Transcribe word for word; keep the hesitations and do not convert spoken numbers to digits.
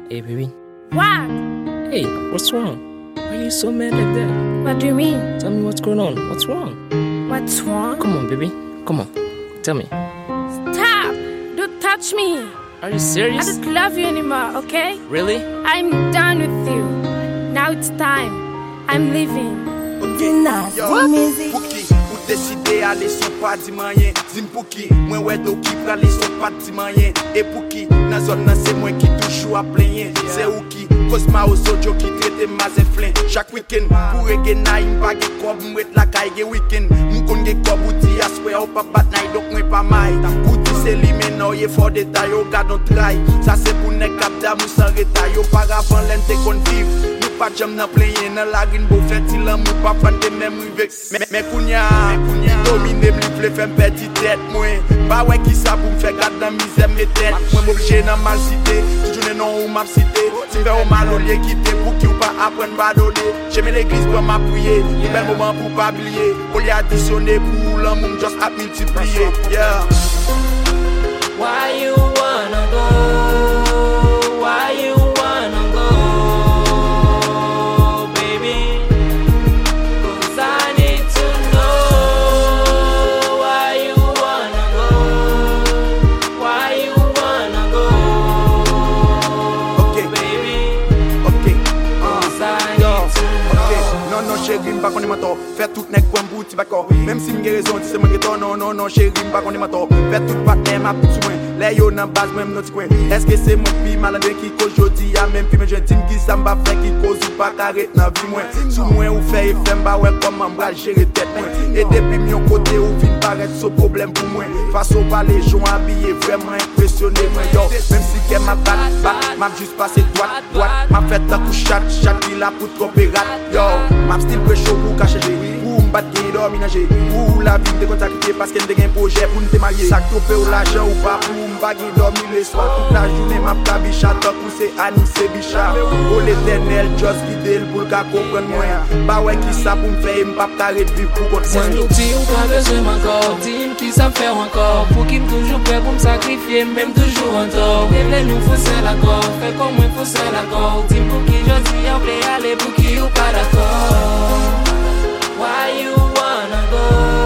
Hey, baby. What? Hey, what's wrong? Why are you so mad like that? What do you mean? Tell me what's going on. What's wrong? What's wrong? Come on, baby. Come on. Tell me. Stop! Don't touch me! Are you serious? I don't love you anymore, okay? Really? I'm done with you. Now it's time. I'm leaving. Yo, Pouki, ou décidé aller son pas di manyen. Zim Pouki, mwen wè do ki prale son pas di manyen. Et Pouki, nan zone nan c'est moi qui toujours à plaigner. C'est ou qui, cause ma osojo qui traite ma zeflin. Chaque week-end, pour rege na im pa ge kob, mwet la kay ge week-end. M'kon ge kob ou di aswe ou pa bat nay, donc mwen pa may. Ou di se li menon, ye for détail, ou gade on try. Ça c'est pour nek kap dam ou sans retay. Ou par avant l'ente kon vive. Pas jam nan playe nan la rin bo fèt il an mou pa fan de même rive mais kounya domine me li vle fèm pèti tèt mwen ba wè ki sa pou m'fè gade nan misère me tèt mwen m'oblige nan mal cité ti journée non ou m'a cité ti fè ou mal au lieu quitter pour qui ou pas apprendre pardonner j'aime l'église pour m'a prier le bel moment pour pas oublier pour les additionner pour l'amour just à multiplier yeah. Why you wanna go? Why you wanna go? Chérie m'pa konne mato, fè tout nek kwa m'bouti bako. Même si m'ge raison, ti se m'ge ton non non non chérie m'pa konne mato. Fè tout partner m'a pouti mwen. Lè yo nan base même notre coin. Est-ce que c'est mon pi malandre qui cause jodi a même pi me jeune tim qui ça m'pa fait qui cause ou pas carré nan vie mwen. Sou mwen ou fè et fè m'ba ouais comment m'bral gérer tête mwen. Et depuis mon côté ou vin paraître so problème pour moi. Face au pas les gens habillés vraiment impressionné moi yo. Même si qu'elle m'a bat bat, m'a juste passé droite droite. M'a fait un coup chat chat il a pour tromper rat yo. M'a still pressure pour cacher pour m'battre qui dominager. Pour la vie de contacter parce qu'elle a un projet pour nous marier. Ça tromper ou l'argent ou pas pour m'bagger dormir le soir toute la journée m'a pas bichat tant pousser à nous c'est bichat. Oh l'éternel just guider pour le cas comprendre moi. Bah ouais qui ça pour me faire m'pas carré de vivre pour contre moi. C'est nous dit ou pas besoin encore. Dis-moi qui ça faire encore. Pour qui me toujours prêt pour me sacrifier même toujours en tort. Devez nous fausser l'accord. Fais comme moi fausser l'accord. Dis-moi pour qui je dis on peut aller pour qui ou pas d'accord. Why you wanna go?